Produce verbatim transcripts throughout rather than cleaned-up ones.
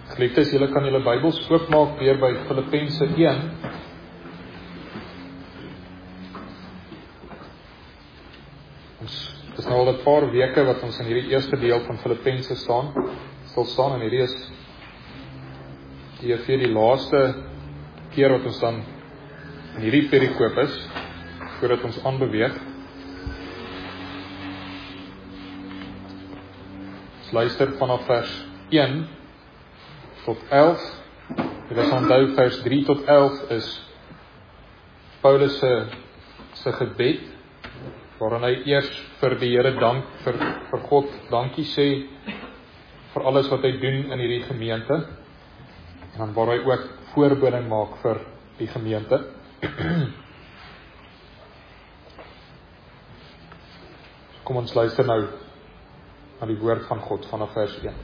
Geliefdes, julle kan julle Bybels oopmaak weer by Filippense een. Ons is nou al 'n paar weke wat ons in hierdie eerste deel van Filippense staan, stil staan, en hierdie is die vir die laaste keer wat ons dan in hierdie perikoop is, voordat ons aanbeweeg. Ons luister vanaf vers een tot elf. Dit is onthou vers drie tot elf is Paulus se se gebed, waarin hy eers vir die Here dank vir vir God dankie sê vir alles wat hy doen in hierdie gemeente, en dan waar hy ook voorbeding maak vir die gemeente. Kom ons luister nou na die woord van God vanaf vers een.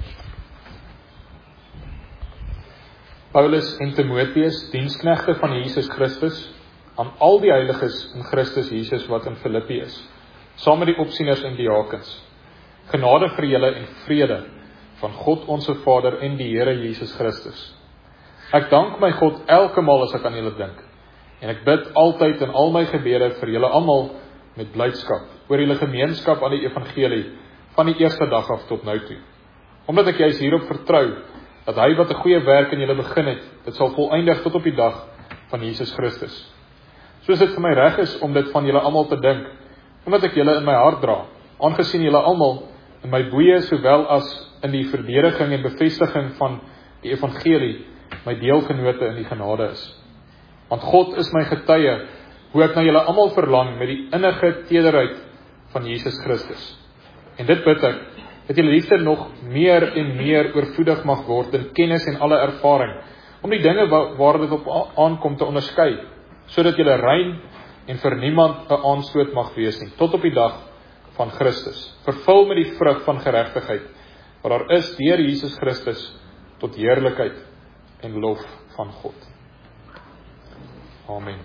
Paulus en Timotheus, diensknegte van Jesus Christus, aan al die heiliges in Christus Jesus wat in Filippi is, saam met die opsieners en diakens. Genade vir julle en vrede van God onsse Vader en die Here Jesus Christus. Ek dank my God elke maal as ek aan julle dink, en ek bid altyd in al my gebede vir julle almal met blydskap, oor julle gemeenskap aan die evangelie, van die eerste dag af tot nou toe. Omdat ek juis hierop vertrou, dat hy wat 'n goeie werk in julle begin het, dit sal volëindig tot op die dag van Jesus Christus. Soos dit vir my reg is om dit van julle almal te dink, omdat ek julle in my hart dra, aangesien julle almal in my boeye sowel as in die verdediging en bevestiging van die evangelie my deelgenote in die genade is. Want God is my getuie, hoe ek na julle almal verlang met die innige tederheid van Jesus Christus. En dit bid ek, dat julle liefde nog meer en meer oorvloedig mag word in kennis en alle ervaring, om die dinge waar, waar dit op aankom te onderskei, sodat julle rein en vir niemand 'n aanstoot mag wees nie, tot op die dag van Christus, vervul met die vrug van geregtigheid, wat daar is deur Jesus Christus, tot heerlikheid en lof van God. Amen.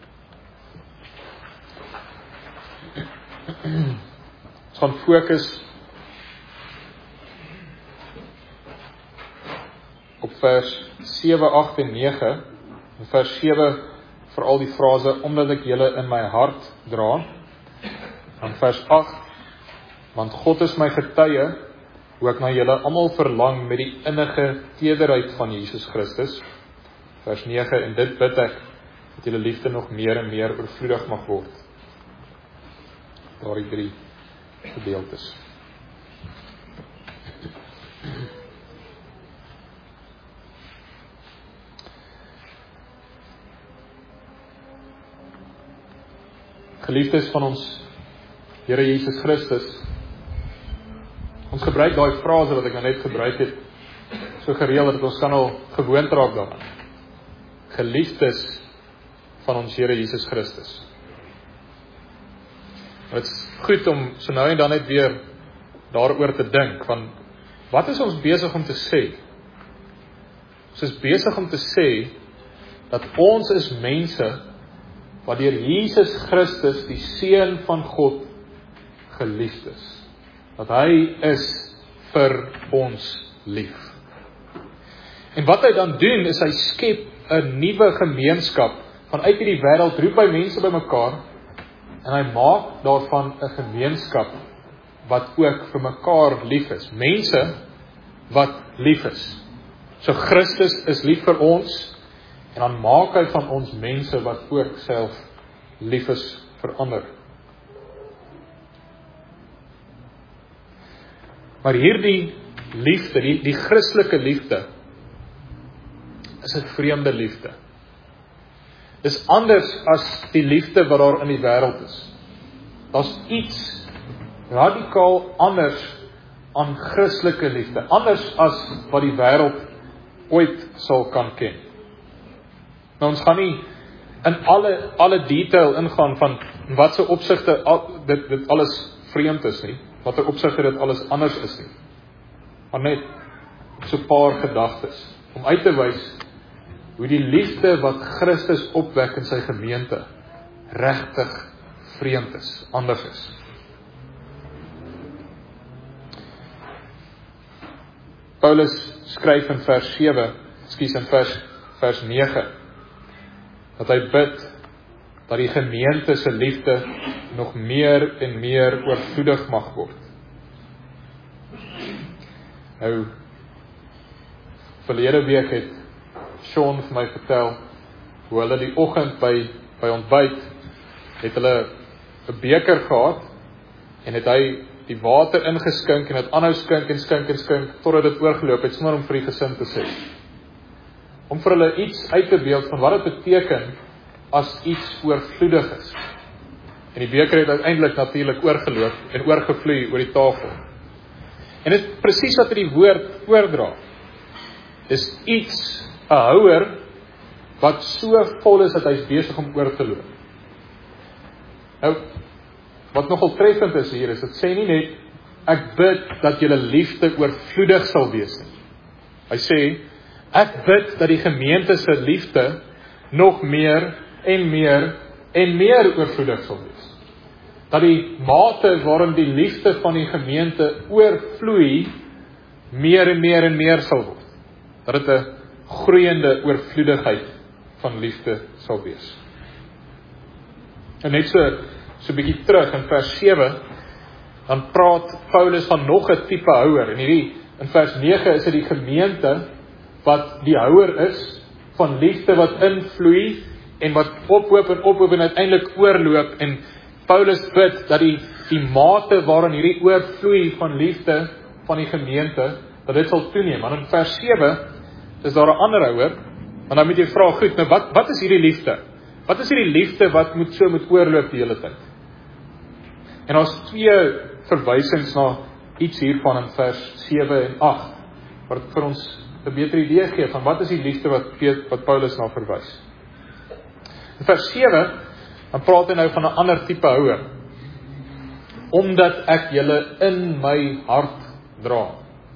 Ons gaan fokus op vers sewe, agt en nege, en vers sewe veral die frase, omdat ek julle in my hart dra, en vers agt, want God is my getuie, hoe ek na julle almal verlang met die innige tederheid van Jesus Christus, vers nege, en dit bid ek, dat julle liefde nog meer en meer oorvloedig mag word. Daar die drie gedeeltes. Geliefdes van ons Here Jesus Christus, ons gebruik daai frase wat ek nou net gebruik het, so gereeld dat ons kan al gewoond raak daaraan. Geliefdes van ons Here Jesus Christus. Het is goed om so nou en dan net weer daaroor te dink, van wat is ons besig om te sê? Ons is besig om te sê, dat ons is mense, wat deur Jesus Christus, die Seun van God, geliefd is. Dat hy is vir ons lief. En wat hy dan doen, is hy skep 'n nuwe gemeenskap, vanuit hierdie wêreld roep hy mense bymekaar, en hy maak daarvan 'n gemeenskap, wat ook vir mekaar lief is. Mense, wat lief is. So Christus is lief vir ons, en dan maak hy van ons mense wat ook self lief is vir ander. Maar hierdie liefde, die, die Christelike liefde, is 'n vreemde liefde. Dis anders as die liefde wat daar in die wêreld is. Daar's iets radikaal anders aan Christelike liefde, anders as wat die wêreld ooit sal kan ken. Nou ons gaan nie in alle alle detail ingaan van wat se opsigte al, dit dit alles vreemd is nie, wat se opsigte dit alles anders is nie. Maar net so 'n paar gedagtes om uit te wys hoe die liefde wat Christus opwek in sy gemeente regtig vreemd is, anders is. Paulus skryf in vers sewe, ekskuus in vers vers nege, dat hy bid dat die gemeente se liefde nog meer en meer oorvloedig mag word. Nou, verlede week het Sean vir my vertel hoe hulle die oggend by by ontbyt het hulle 'n beker gehad en het hy die water ingeskink en het aanhou skink en skink en skink totdat dit oorgeloop het, sommer om vir die gesin te sê. Om vir hulle iets uit te beeld van wat dit beteken as iets oorvloedig is. En die beker het uiteindelik natuurlik oorgeloop en oorgevloei oor die tafel. En dit is presies wat die woord oordra. Dis iets, 'n houer wat so vol is dat hy is besig om oor te loop. Nou, wat nogal treffend is hier is, dit sê nie net, ek bid dat julle liefde oorvloedig sal wees nie. Hy sê, ek bid dat die gemeente se liefde nog meer en meer en meer oorvloedig sal wees. Dat die mate waarin die liefde van die gemeente oorvloei, meer en meer en meer sal word. Dat dit 'n groeiende oorvloedigheid van liefde sal wees. En net so, so 'n bietjie terug in vers sewe, dan praat Paulus van nog 'n tipe houer. En hierdie, in vers nege is dit die gemeente wat die houer is, van liefde wat invloei, en wat ophoop en ophoop en uiteindelik oorloop, en Paulus bid dat die, die mate waarin hierdie oorvloei van liefde van die gemeente, dat dit sal toeneem. Want in vers sewe is daar 'n ander houer, want dan moet jy vra, goed, nou wat, wat is hierdie liefde? Wat is hierdie liefde wat moet so moet oorloop die hele tyd? En daar's twee verwysings na iets hiervan in vers sewe en agt, wat vir ons 'n beter idee gee van wat is die liefde wat, wat Paulus na verwys. In vers sewe, dan praat hy nou van 'n ander tipe houer. Omdat ek julle in my hart dra.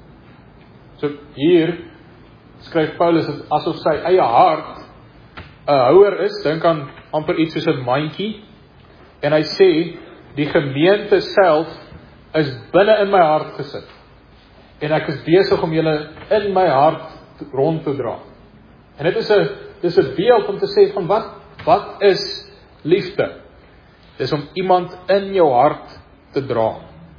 So hier skryf Paulus dit asof sy eie hart 'n houer is, dink aan amper iets soos 'n mandjie, en hy sê, die gemeente self is binne in my hart gesit, en ek is besig om julle in my hart rond te dra. En dit is 'n dis 'n beeld om te sê van wat wat is liefde? Dis om iemand in jou hart te dra.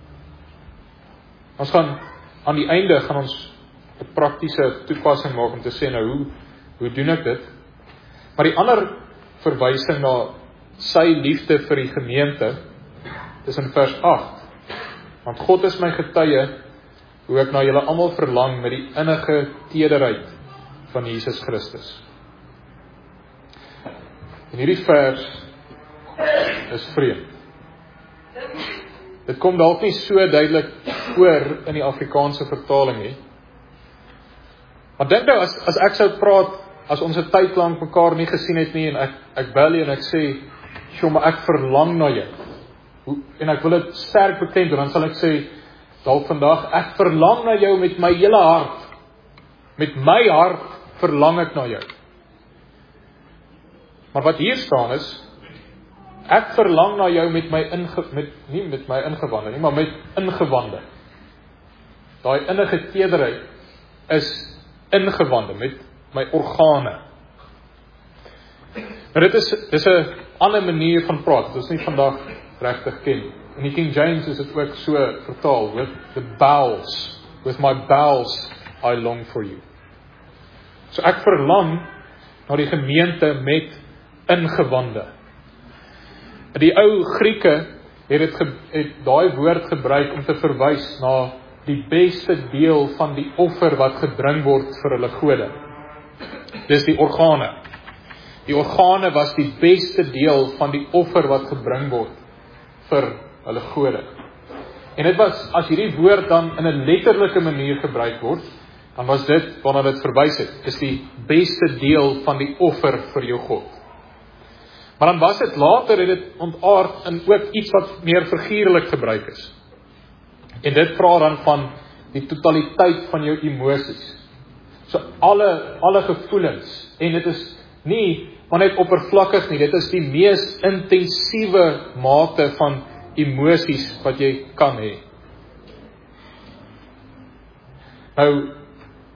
Ons gaan aan die einde gaan ons 'n praktiese toepassing maak om te sê, nou hoe hoe doen ek dit? Maar die ander verwysing na sy liefde vir die gemeente is in vers agt. Want God is my getuie hoe ek na julle almal verlang met die innige tederheid van Jesus Christus. En hierdie vers is vreemd. Dit kom dalk nie so duidelik voor in die Afrikaanse vertaling nie. Maar dink nou, as, as ek sou praat, as ons 'n tyd lank mekaar nie gesien het nie, en ek, ek bel jy en ek sê, "Sjoe, maar ek verlang na jou." En ek wil dit sterk bekend, dan sal ek sê, dalk vandag, ek verlang na jou met my hele hart. Met my hart verlang ek na jou. Maar wat hier staan is, ek verlang na jou met my inge, met, nie met my ingewande nie, maar met ingewande. Daai innige tederheid is ingewande, met my organe. Maar dit is, dit is 'n ander manier van praat, dit is nie vandag regtig ken. In die King James is dit ook so vertaal, with the bowels, with my bowels I long for you. So ek verlang na die gemeente met ingewande. Die ou Grieke het dit het daai woord gebruik om te verwys na die beste deel van die offer wat gebring word vir hulle gode. Dis die organe. Die organe was die beste deel van die offer wat gebring word vir hulle gode. En dit was, as hierdie woord dan in 'n letterlike manier gebruik word, dan was dit waarna dit verwys het, is die beste deel van die offer vir jou God. Maar dan was dit later, het dit ontaard in ook iets wat meer figuurlik gebruik is. En dit praat dan van die totaliteit van jou emosies. So alle, alle gevoelens, en dit is nie maar net oppervlakkig nie, dit is die mees intensiewe mate van emosies wat jy kan hê. Nou,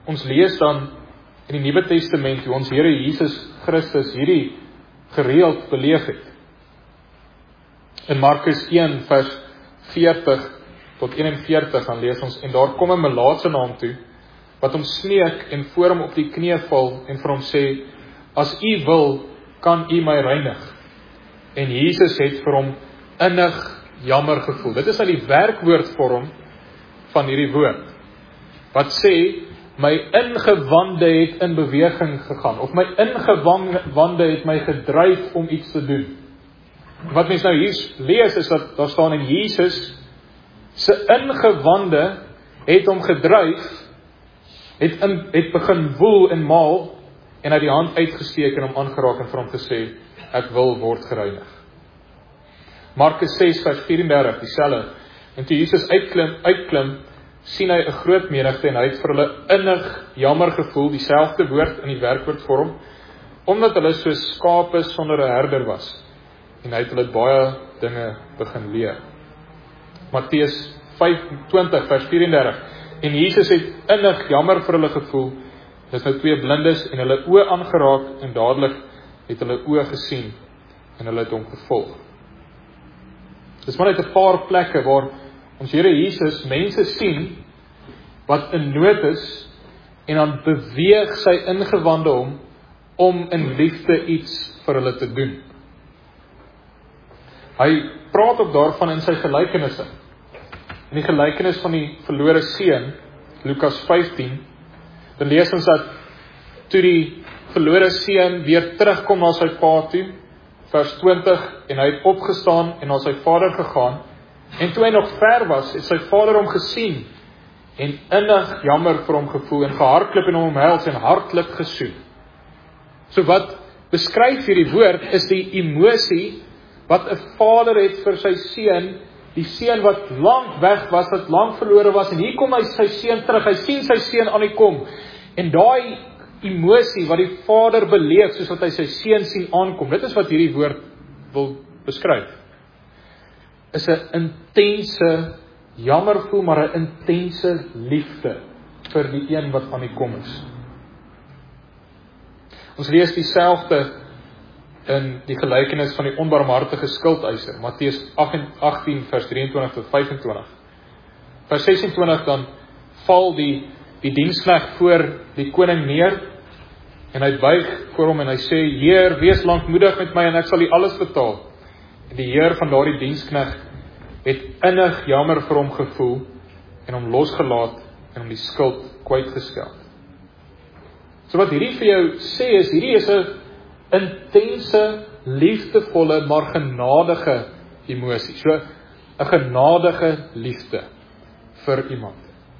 ons lees dan in die Nuwe Testament hoe ons Here Jesus Christus hierdie gereeld beleef het. In Markus een vers veertig tot eenenveertig dan lees ons, en daar kom 'n melaatse na hom toe, wat hom smeek en voor hom op die knie val en vir hom sê, as u wil, kan u my reinig. En Jesus het vir hom innig jammer gevoel. Dit is nou die werkwoordvorm van hierdie woord, wat sê, my ingewande het in beweging gegaan, of my ingewande het my gedryf om iets te doen. Wat mens nou hier lees is dat daar staan in Jesus, sy ingewande het hom gedryf, het, in, het begin woel en maal, en hy die hand uitgesteek en hom aangeraak en vir hom gesê, ek wil word gereinig. Markus ses vers vyf-en-dertig, dieselfde, en toe Jesus uitklim, uitklim, sien hy 'n groot menigte en hy het vir hulle innig jammer gevoel, dieselfde woord in die werkwoordvorm, omdat hulle so skape sonder 'n herder was, en hy het hulle baie dinge begin leer. Matteus vyf-en-twintig vers vyf-en-dertig, en Jesus het innig jammer vir hulle gevoel, dis nou twee blindes en hulle oë aangeraak, en dadelik het hulle oë gesien, en hulle het hom gevolg. Dis maar net 'n paar plekke waar ons Here Jesus mense sien wat in nood is, en dan beweeg sy ingewande om, om in liefde iets vir hulle te doen. Hy praat ook daarvan in sy gelykenisse. In die gelykenis van die verlore seun, Lukas vyftien, dan lees ons dat toe die verlore seun weer terugkom na sy pa toe, vers twintig, en hy het opgestaan en na sy vader gegaan, en toe hy nog ver was, het sy vader hom gesien, en innig jammer vir hom gevoel, en gehardloop en hom omhels, en hartlik gesoen. So wat beskryf hierdie woord, is die emosie, wat 'n vader het vir sy seun, die seun wat lank weg was, wat lank verlore was, en hier kom hy sy seun terug, hy sien sy seun aan die kom, en daai emosie wat die vader beleef, soos wat hy sy seun sien aankom, dit is wat hierdie woord wil beskryf, is 'n intense jammer voel, maar 'n intense liefde vir die een wat aan die kom is. Ons lees dieselfde in die gelykenis van die onbarmhartige skuldeiser, Matteus agtien vers drieëntwintig tot vyfentwintig. Vers sesentwintig dan val die, die diensknegt voor die koning neer, en hy buig voor hom en hy sê, Heer, wees lankmoedig met my en ek sal u alles betaal. En die heer van daardie diensknegt het innig jammer vir hom gevoel, en hom losgelaat, en hom die skuld kwytgeskel. So wat hierdie vir jou sê is, hierdie is 'n intense, liefdevolle, maar genadige emosie. So, 'n genadige liefde vir iemand.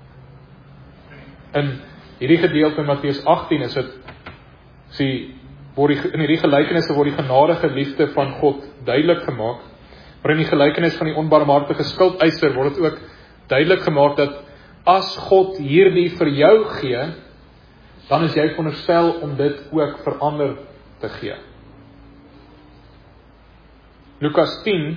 In hierdie gedeelte in Matteus agtien is dit, sien, word die, in hierdie gelykenisse word die genadige liefde van God duidelik gemaak, maar in die gelykenis van die onbarmhartige skuldeiser word dit ook duidelik gemaak dat as God hierdie vir jou gee, dan is jy veronderstel om dit ook vir ander te gee. Lukas tien,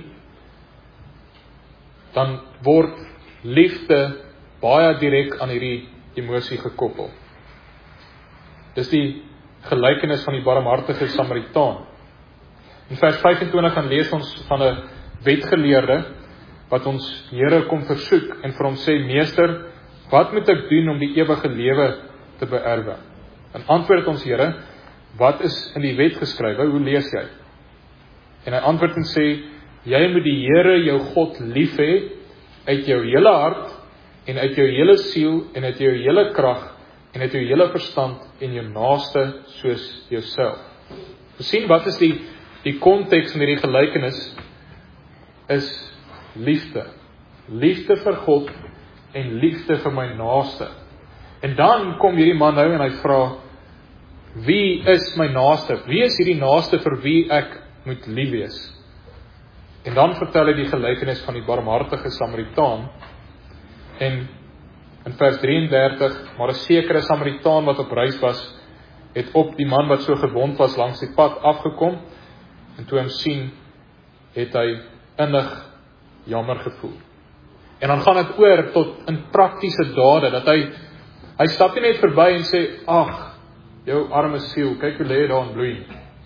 dan word liefde baie direk aan hierdie emosie gekoppel. Dis die gelykenis van die barmhartige Samaritaan. In vers vyfentwintig gaan lees ons van 'n wetgeleerde wat ons Here kom versoek en vir hom sê, Meester, wat moet ek doen om die ewige lewe te beerwe? En antwoord ons Here, wat is in die wet geskrywe? Hoe lees jy? En hy antwoord en sê, jy moet die Here jou God lief hê uit jou hele hart en uit jou hele siel en uit jou hele krag en uit jou hele verstand en jou naaste soos jouself. Ons sien wat is die die konteks in hierdie gelykenis is liefde. Liefde vir God en liefde vir my naaste. En dan kom hierdie man nou en hy vra, wie is my naaste? Wie is hierdie naaste vir wie ek moet lief wees? En dan vertel hy die gelykenis van die barmhartige Samaritaan. En in vers drieëndertig, maar 'n sekere Samaritaan wat op reis was, het op die man wat so gewond was langs die pad afgekom, en toe hom sien, het hy innig jammer gevoel. En dan gaan dit oor tot in praktiese dade, dat hy Hy stap nie net verby en sê, ag, jou arme siel, kyk hoe lê jy daar in bloei.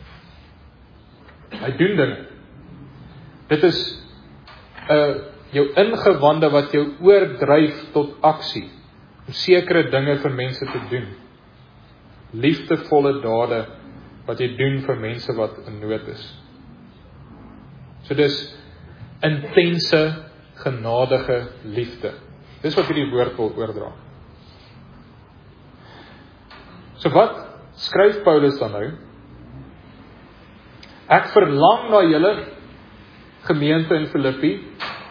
Hy doen dinge. Dit is uh, jou ingewande wat jou oordryf tot aksie, om sekere dinge vir mense te doen. Liefdevolle dade wat jy doen vir mense wat in nood is. So dis intense, genadige liefde. Dis wat hierdie woord wil oordra. So wat skryf Paulus dan nou? Ek verlang na julle gemeente in Filippi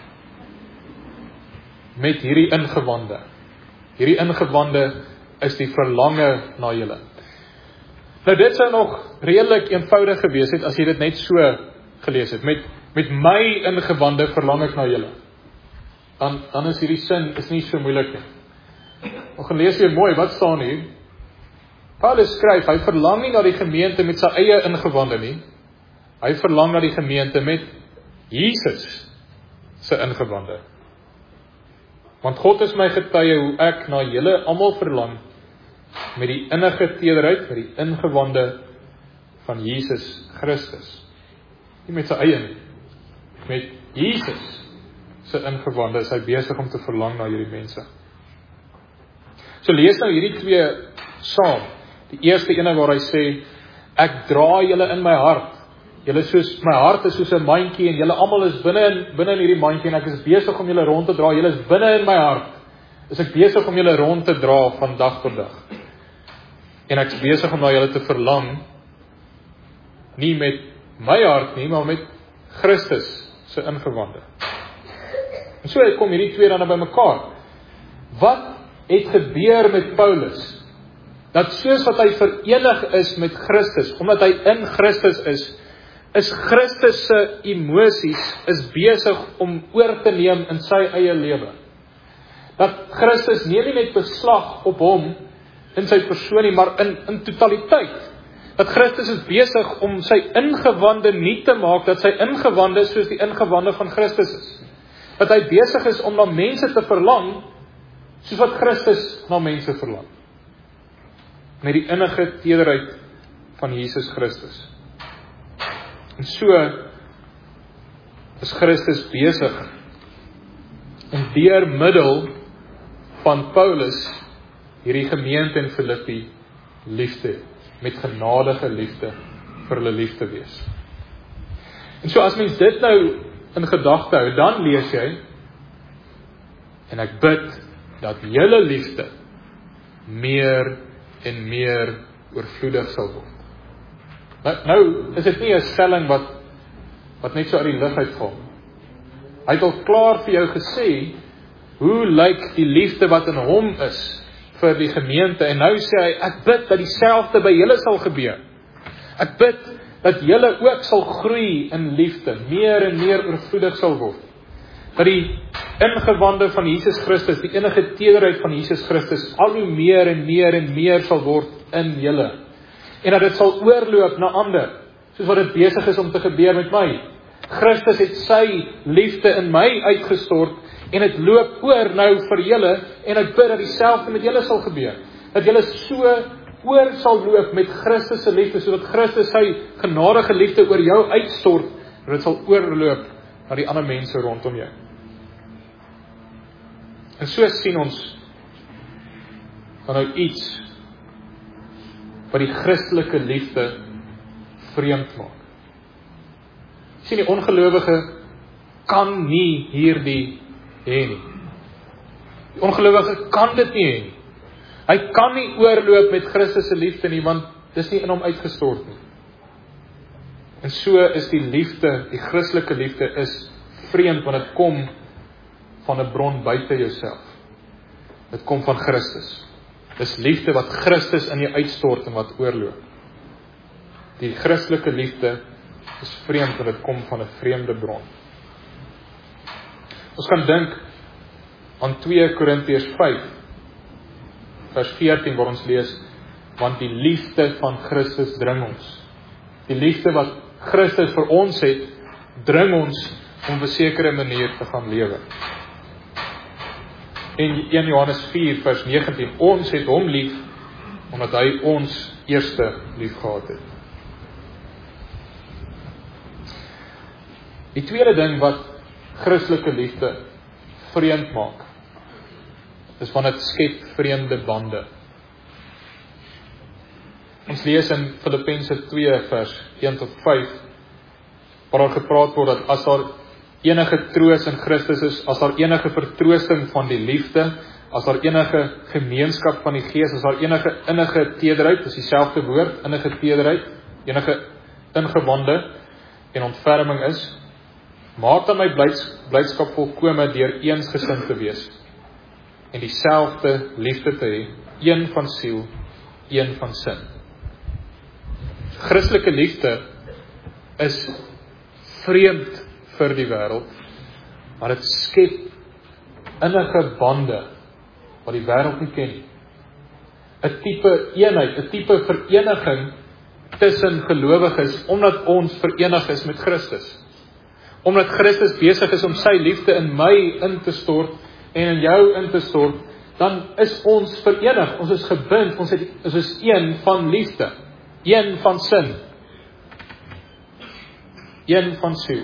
met hierdie ingewande. Hierdie ingewande is die verlange na julle. Nou dit sou nog redelik eenvoudig gewees het as jy dit net so gelees het. Met, met my ingewande verlang ek na julle. Dan, dan is hierdie sin is nie so moeilik nie. Maar gaan lees weer mooi, wat staan hier? Paulus skryf, hy verlang nie na die gemeente met sy eie ingewande nie. Hy verlang na die gemeente met Jesus se ingewande. Want God is my getuie hoe ek na julle almal verlang met die innige tederheid, met die ingewande van Jesus Christus. Nie met sy eie nie. Met Jesus se ingewande is hy besig om te verlang na hierdie mense. So lees nou hierdie twee saam. Die eerste ene waar hy sê, ek dra julle in my hart. Julle soos, my hart is soos 'n mandjie en julle almal is binne in, binne in hierdie mandjie en ek is besig om julle rond te dra. Julle is binne in my hart. Is ek besig om julle rond te dra van dag tot dag. En ek is besig om na julle te verlang, nie met my hart nie, maar met Christus se ingewande. En so kom hierdie twee dan by mekaar. Wat het gebeur met Paulus? Dat soos wat hy verenig is met Christus, omdat hy in Christus is, is Christus se emosies is besig om oor te neem in sy eie lewe. Dat Christus neem nie net beslag op hom in sy persoon nie, maar in, in totaliteit. Dat Christus is besig om sy ingewande nie te maak, dat sy ingewande soos die ingewande van Christus is. Dat hy besig is om na mense te verlang, soos wat Christus na mense verlang. Met die innige tederheid van Jesus Christus. En so is Christus besig om deur middel van Paulus hierdie gemeente in Filippi lief te hê, met genadige liefde vir hulle lief te wees. En so as mens dit nou in gedagte hou, dan lees jy, en ek bid dat julle liefde meer en meer oorvloedig sal word. Nou, nou is dit nie 'n stelling wat wat net so uit die lug uitval. Hy het al klaar vir jou gesê hoe lyk die liefde wat in hom is vir die gemeente, en nou sê hy, ek bid dat dieselfde by julle sal gebeur. Ek bid dat julle ook sal groei in liefde, meer en meer oorvloedig sal word. Dat die ingewande van Jesus Christus, die enige tederheid van Jesus Christus, al hoe meer en meer en meer sal word in julle. En dat dit sal oorloop na ander, soos wat dit besig is om te gebeur met my. Christus het sy liefde in my uitgestort, en dit loop oor nou vir julle, en ek bid dat dieselfde met julle sal gebeur. Dat julle so oor sal loop met Christus se liefde, sodat Christus sy genadige liefde oor jou uitstort, en dit sal oorloop na die ander mense rondom jou. En so sien ons dan nou iets wat die Christelike liefde vreemd maak. Sien, die ongelowige kan nie hierdie hê nie. Die ongelowige kan dit nie hê nie. Hy kan nie oorloop met Christus se liefde nie, want dis nie in hom uitgestort nie. En so is die liefde, die Christelike liefde is vreemd, want dit kom van 'n bron buite jouself. Dit kom van Christus. Dis liefde wat Christus in jou uitstort en wat oorloop. Die Christelike liefde is vreemd, want dit kom van 'n vreemde bron. Ons kan dink aan twee Korintiërs vyf, vers veertien, waar ons lees, want die liefde van Christus dring ons. Die liefde wat Christus vir ons het, dring ons om op 'n sekere manier te gaan lewe. En een Johannes vier vers negentien, ons het hom lief, omdat hy ons eerste lief gehad het. Die tweede ding wat Christelike liefde vreemd maak, is van dit skep vreemde bande. Ons lees in Filippense twee vers een tot vyf, waar daar gepraat word dat as daar enige troos in Christus is, as daar enige vertroosting van die liefde, as daar enige gemeenskap van die Gees, as daar enige innige tederheid, dis dieselfde woord, innige tederheid, enige ingewande en ontferming is, maak dan my blyds, blydskap volkome deur eensgesind te wees en dieselfde liefde te hê, een van siel, een van sin. Christelike liefde is vreemd vir die wêreld, maar dit skep innige bande wat die wêreld nie ken nie. 'n tipe eenheid, 'n tipe vereniging tussen gelowiges, omdat ons verenig is met Christus. Omdat Christus besig is om sy liefde in my in te stort en in jou in te stort, dan is ons verenig, ons is gebind, ons, het, ons is een van liefde, een van sin, een van siel.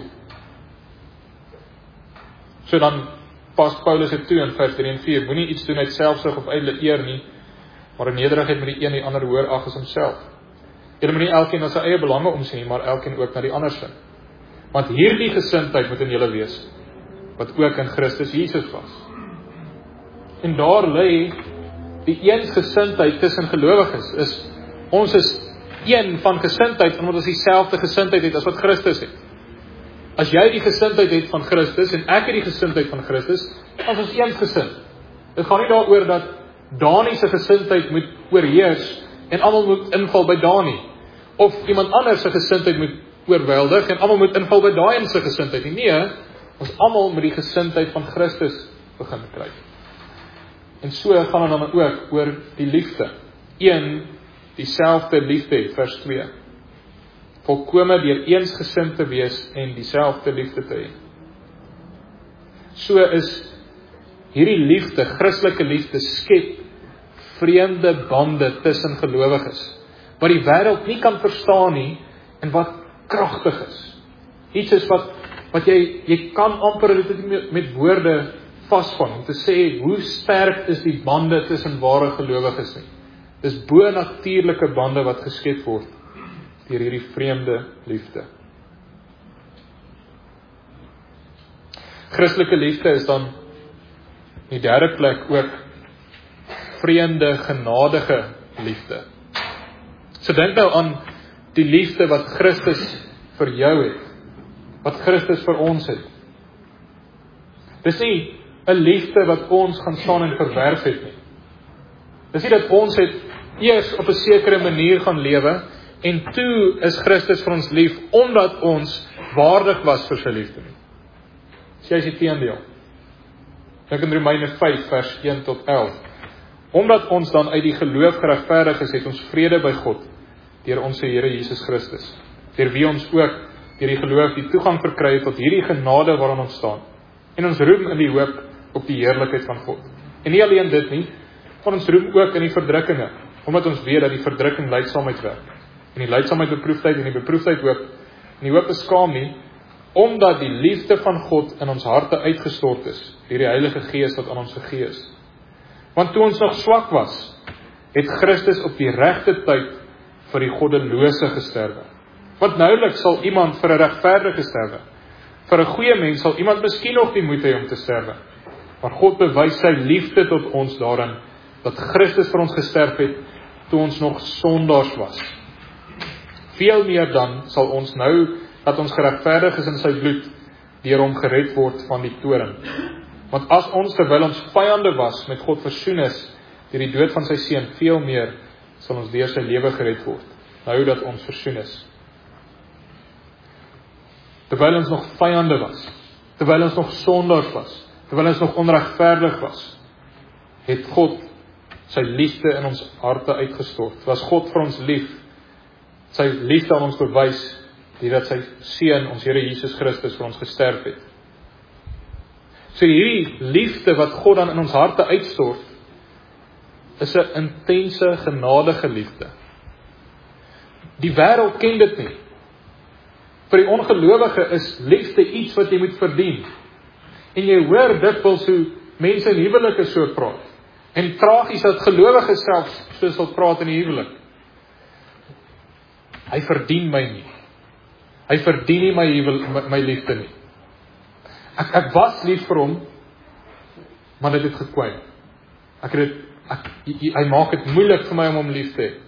So dan pas Paulus het toe in vers drie en vier, moenie iets doen uit selfsug of ydelle eer nie, maar in nederigheid met die een die ander hoor ag as homself. Julle moet nie elkeen na sy eie belange omsien nie, maar elkeen ook na die ander se. Want hierdie gesindheid moet in julle wees, wat ook in Christus Jesus was. En daar lê die eensgesindheid tussen gelowiges, is ons is een van gesindheid, omdat ons dieselfde gesindheid het as wat Christus het. As jy die gesindheid het van Christus, en ek het die gesindheid van Christus, dan is ons eensgesind. Dit gaan nie daaroor dat Dani se gesindheid moet oorheers, en almal moet inval by Dani, of iemand anders se gesindheid moet oorweldig, en almal moet inval by daai en se gesindheid. Nee, ons almal moet die gesindheid van Christus begin kry. En so gaan het dan ook oor die liefde. Een, dieselfde liefde het, vers twee. Volkome deur eensgesind te wees en dieselfde liefde te hê. So is hierdie liefde, Christelike liefde, skep vreemde bande tussen gelowiges, wat die wêreld nie kan verstaan nie, en wat kragtig is. Iets is wat, wat jy, jy kan amper dit met, met woorde vasvang, om te sê, hoe sterk is die bande tussen ware gelowiges nie. Dis bo-natuurlike bande wat geskep word deur hierdie vreemde liefde. Christelike liefde is dan in die derde plek ook vreemde, genadige liefde. So dink nou aan die liefde wat Christus vir jou het, wat Christus vir ons het. Dis nie 'n liefde wat ons gaan staan en verwerf het nie. Dis nie dat ons het eers op 'n sekere manier gaan lewe, en toe is Christus vir ons lief, omdat ons waardig was vir sy liefde nie. Sê as die teendeel. Dink in Romeine vyf vers een tot elf. Omdat ons dan uit die geloof geregverdig is, het ons vrede by God, deur ons Here Jesus Christus, deur wie ons ook deur die geloof die toegang verkry het tot hierdie genade waarin ons staan. En ons roem in die hoop op die heerlikheid van God. En nie alleen dit nie, maar ons roem ook in die verdrukkinge, omdat ons weet dat die verdrukking lydsaamheid werk. En die lydsaamheid beproefdheid, en die beproefdheid hoop. En die hoop is skaam nie, omdat die liefde van God in ons harte uitgestort is, deur die Heilige Gees wat aan ons gegee is. Want toe ons nog swak was, het Christus op die regte tyd vir die goddelose gesterwe. Want nouliks sal iemand vir 'n regverdige sterwe. Vir 'n goeie mens sal iemand miskien nog die moeite hê om te sterwe. Maar God bewys sy liefde tot ons daarin, dat Christus vir ons gesterf het, toe ons nog sondaars was. Veel meer dan sal ons nou, dat ons geregverdig is in sy bloed, deur hom gered word van die toorn. Want as ons terwyl ons vyande was, met God versoen is, deur die dood van sy seun, veel meer sal ons deur sy lewe gered word, nou dat ons versoen is. Terwyl ons nog vyande was, terwyl ons nog sondaars was, terwyl ons nog onregverdig was, het God sy liefde in ons harte uitgestort. Was God vir ons lief, sy liefde aan ons bewys, deurdat sy seun, ons Here Jesus Christus, vir ons gesterf het. So hierdie liefde wat God dan in ons harte uitstort, is 'n intense, genadige liefde. Die wêreld ken dit nie. Vir die ongelowige is liefde iets wat jy moet verdien. En jy hoor dikwels hoe mense in huwelike so praat. En tragies dat gelowiges selfs so sal praat in die huwelik. Hy verdien my nie. Hy verdien nie my, huwel, my, my liefde nie. Ek, ek was lief vir hom, maar dit het gekwyt. Ek het dit, ek, hy, hy maak dit moeilik vir my om hom lief te hê.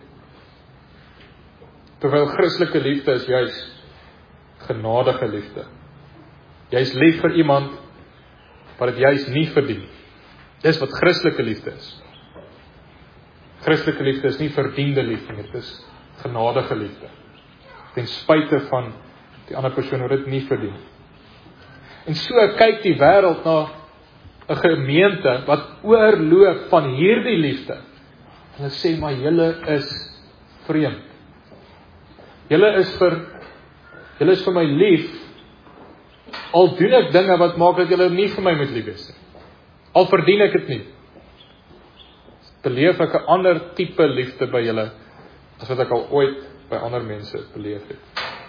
Terwyl Christelike liefde is juis genadige liefde. Jy is lief vir iemand wat dit juis nie verdien. Dis wat Christelike liefde is. Christelike liefde is nie verdiende liefde nie, dit is genadige liefde. Ten spyte van die ander persoon wat dit nie verdien. En so kyk die wêreld na 'n gemeente wat oorloop van hierdie liefde. En hulle sê, maar julle is vreemd. Julle is vir julle is vir my lief, al doen ek dinge wat maak dat julle nie vir my moet lief is nie. Al verdien ek dit nie. Beleef ek 'n ander tipe liefde by julle, as wat ek al ooit by ander mense beleef het.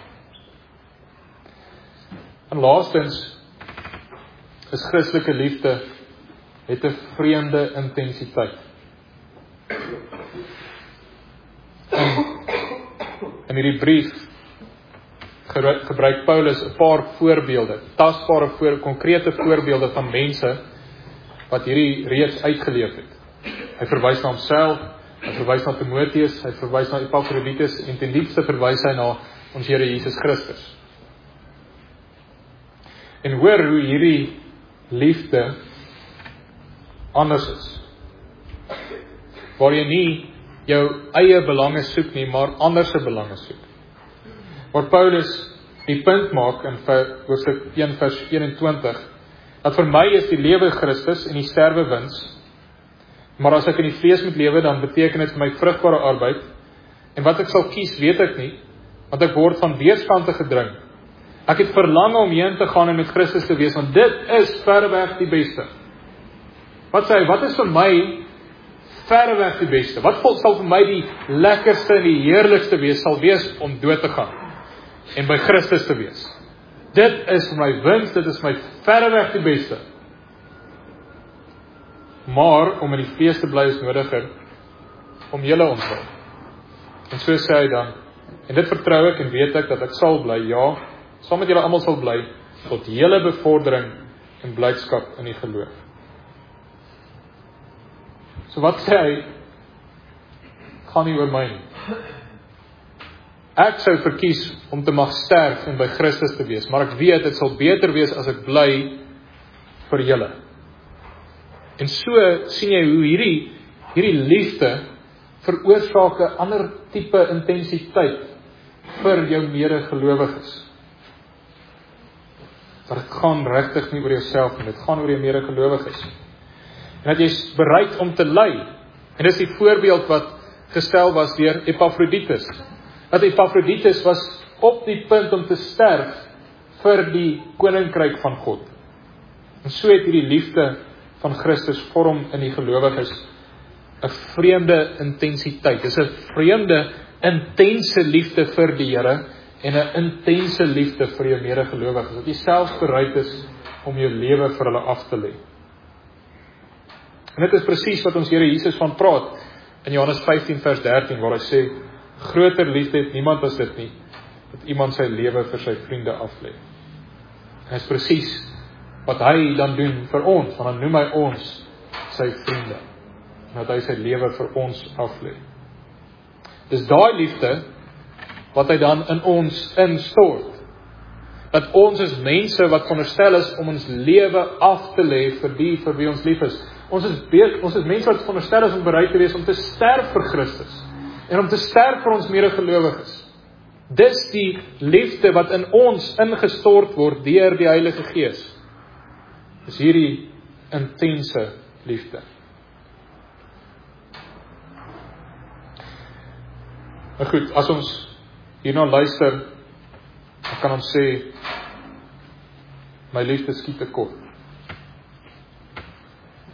En laastens, is Christelike liefde het 'n vreemde intensiteit. In, in hierdie brief gebruik Paulus 'n paar voorbeelde, tasbare voor, konkrete voorbeelde van mense wat hierdie reeds uitgeleef het. Hy verwys na homself, hy verwys na Timoteus, hy verwys na Epafroditus en ten diepste verwys hy na ons Here Jesus Christus. En hoor hoe hierdie liefde anders is. Waar jy nie jou eie belange soek nie, maar ander se belange soek. Waar Paulus die punt maak in hoofstuk een vers eenentwintig, dat vir my is die lewe Christus en die sterwe wins, maar as ek in die vlees moet lewe, dan beteken dit vir my vrugbare arbeid, en wat ek sal kies, weet ek nie, want ek word van weerskante gedring. Ek het verlang om heen te gaan en met Christus te wees, want dit is verreweg die beste. Wat sê hy, wat is vir my verreweg die beste? Wat sal vir my die lekkerste en die heerlikste wees, sal wees om dood te gaan en by Christus te wees. Dit is vir my wins, dit is my verreweg die beste. Maar om in die vlees te bly is nodiger om julle ontwil. En so sê hy dan, en dit vertrou ek en weet ek dat ek sal bly, ja, saam met julle almal sal bly, tot julle bevordering en blydskap in die geloof. So wat sê hy, gaan nie oor my nie. Ek sou verkies om te mag sterf en by Christus te wees, maar ek weet, dit sal beter wees as ek bly vir julle. En so sien jy hoe hierdie, hierdie liefde veroorsaak 'n ander tipe intensiteit vir jou medegelowiges. Dat dit gaan regtig nie oor jouself nie, dit gaan oor jou medegelowiges. En dat jy is bereid om te ly. En dis die voorbeeld wat gestel was deur Epafroditus. Dat Epafroditus was op die punt om te sterf vir die koninkryk van God. En so het hierdie liefde van Christus vorm in die gelowiges 'n vreemde intensiteit. Dis 'n vreemde, intense liefde vir die Here en 'n intense liefde vir jou medegelowiges. Dat jy selfs bereid is om jou lewe vir hulle af te lê. En dit is presies wat ons Here Jesus van praat in Johannes vyftien vers dertien, waar hy sê, groter liefde het niemand as dit nie, dat iemand sy lewe vir sy vriende aflê. En dit is presies wat hy dan doen vir ons, want dan noem hy ons sy vriende, en dat hy sy lewe vir ons aflê. Dis daai liefde wat hy dan in ons instort, dat ons is mense wat veronderstel is om ons lewe af te lê vir die vir wie ons lief is. Ons is, be- ons is mense wat veronderstel is om bereid te wees om te sterf vir Christus, en om te sterf vir ons medegelowiges. Dis die liefde wat in ons ingestort word deur die Heilige Gees. Dis hierdie intense liefde. Maar goed, as ons hierna luister, dan kan ons sê, my liefde skiet te kort.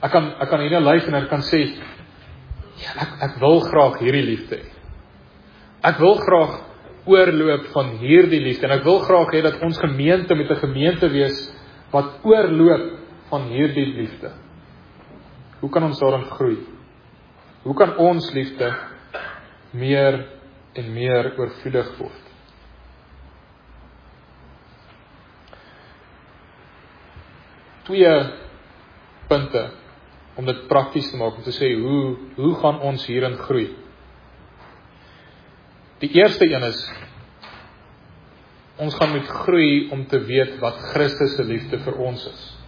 Ek kan, ek kan hierdie luister en ek kan sê, ja, ek, ek wil graag hierdie liefde hê. Ek wil graag oorloop van hierdie liefde, en ek wil graag hê dat ons gemeente met 'n gemeente wees, wat oorloop van hierdie liefde. Hoe kan ons daarin groei? Hoe kan ons liefde meer en meer oorvloedig word? Twee punte om dit prakties te maak, om te sê, hoe, hoe gaan ons hierin groei? Die eerste een is, ons gaan moet groei om te weet wat Christus se liefde vir ons is.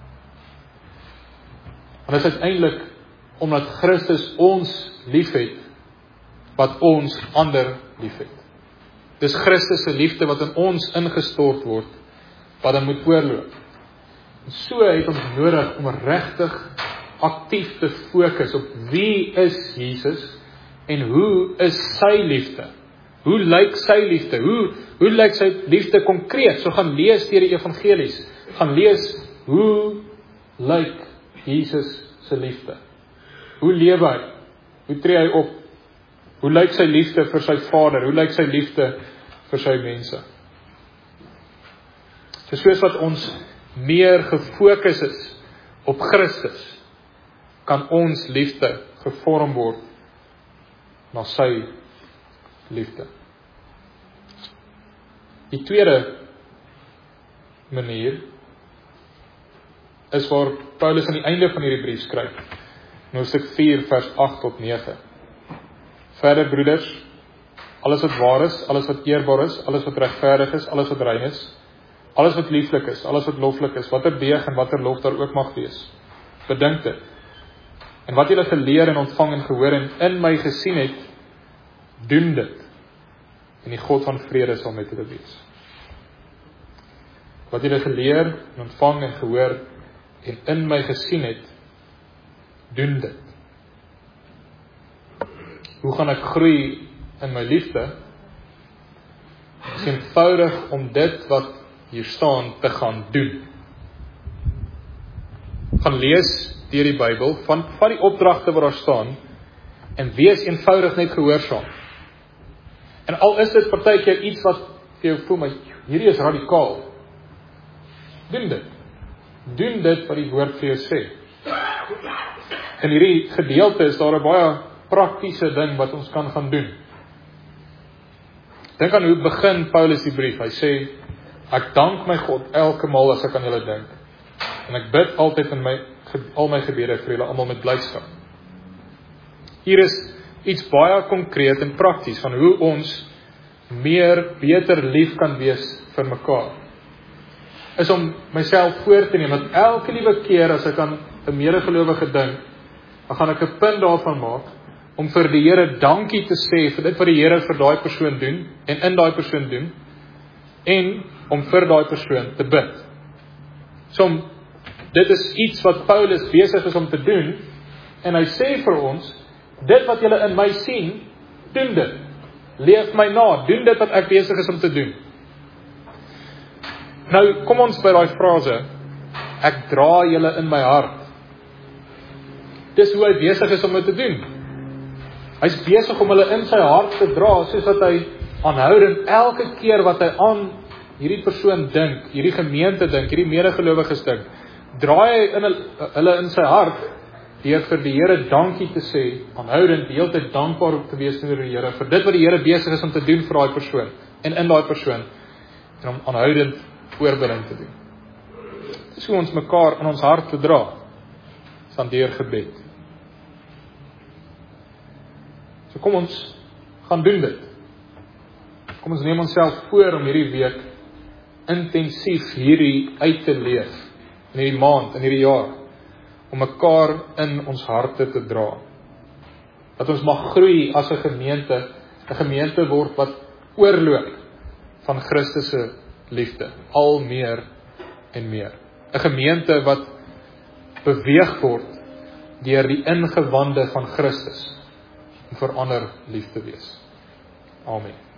En dit is uiteindelik omdat Christus ons liefhet, wat ons ander liefhet. Dis Christus se liefde wat in ons ingestort word, wat dan moet oorloop. En so het ons nodig om regtig aktief te fokus op wie is Jesus en hoe is sy liefde? Hoe lyk sy liefde? Hoe, hoe lyk sy liefde konkreet? So gaan lees deur die evangelies. Gaan lees, hoe lyk Jesus se liefde? Hoe lewe hy? Hoe tree hy op? Hoe lyk sy liefde vir sy Vader? Hoe lyk sy liefde vir sy mense? So soos wat ons meer gefokus is op Christus, kan ons liefde gevorm word na sy liefde. Die tweede manier is waar Paulus aan die einde van hierdie brief skryf, in hoofstuk vier vers agt tot nege. Verder broeders, alles wat waar is, alles wat eerbaar is, alles wat regverdig is, alles wat rein is, alles wat lieflik is, alles wat loflik is, watter deeg en watter lof daar ook mag wees, bedink dit. En wat julle geleer en ontvang en gehoor en in my gesien het, doen dit. En die God van vrede sal met julle wees. Wat julle geleer en ontvang en gehoor en in my gesien het, doen dit. Hoe gaan ek groei in my liefde? Dit is eenvoudig om dit wat hier staan te gaan doen. Gaan lees deur die Bybel, van, van die opdragte wat daar staan, en wees eenvoudig net gehoorsaam. En al is dit partykeer iets wat vir jou voel, maar hierdie is radikaal. Doen dit. Doen dit wat die woord vir jou sê. In hierdie gedeelte is daar 'n baie praktiese ding wat ons kan gaan doen. Dink aan hoe begin Paulus die brief. Hy sê, ek dank my God elke maal as ek aan julle dink. En ek bid altyd in my, al my gebede vir julle almal met blydskap. Hier is iets baie konkreet en prakties van hoe ons meer, beter lief kan wees vir mekaar. Is om myself voor te neem, dat elke liewe keer as ek aan 'n medegelowige dink, dan gaan ek 'n punt daarvan maak, om vir die Here dankie te sê, vir dit wat die Here vir daai persoon doen, en in daai persoon doen, en om vir daai persoon te bid. So, dit is iets wat Paulus besig is om te doen, en hy sê vir ons, dit wat julle in my sien, doen dit. Leef my na, doen dit wat ek besig is om te doen. Nou, kom ons by daai frase, ek dra julle in my hart. Dis hoe hy besig is om dit te doen. Hy's besig om hulle in sy hart te dra, soos wat hy aanhoudend elke keer wat hy aan hierdie persoon dink, hierdie gemeente dink, hierdie medegelowiges dink, draai hy in hulle, hulle in sy hart, deur vir die Here dankie te sê, aanhoudend die hele tyd dankbaar te wees teenoor die Here, vir dit wat die Here besig is om te doen vir daai persoon, en in daai persoon, en om aanhoudend voorbereiding te doen. Dis hoe ons mekaar in ons hart te dra, van deur gebed. So kom ons gaan doen dit. Kom ons neem onsself voor om hierdie week intensief hierdie uit te leef, in hierdie maand, in hierdie jaar, om mekaar in ons harte te dra. Dat ons mag groei as 'n gemeente, 'n gemeente word wat oorloop van Christus se liefde, al meer en meer. 'n Gemeente wat beweeg word deur die ingewande van Christus, om vir ander lief te wees. Amen.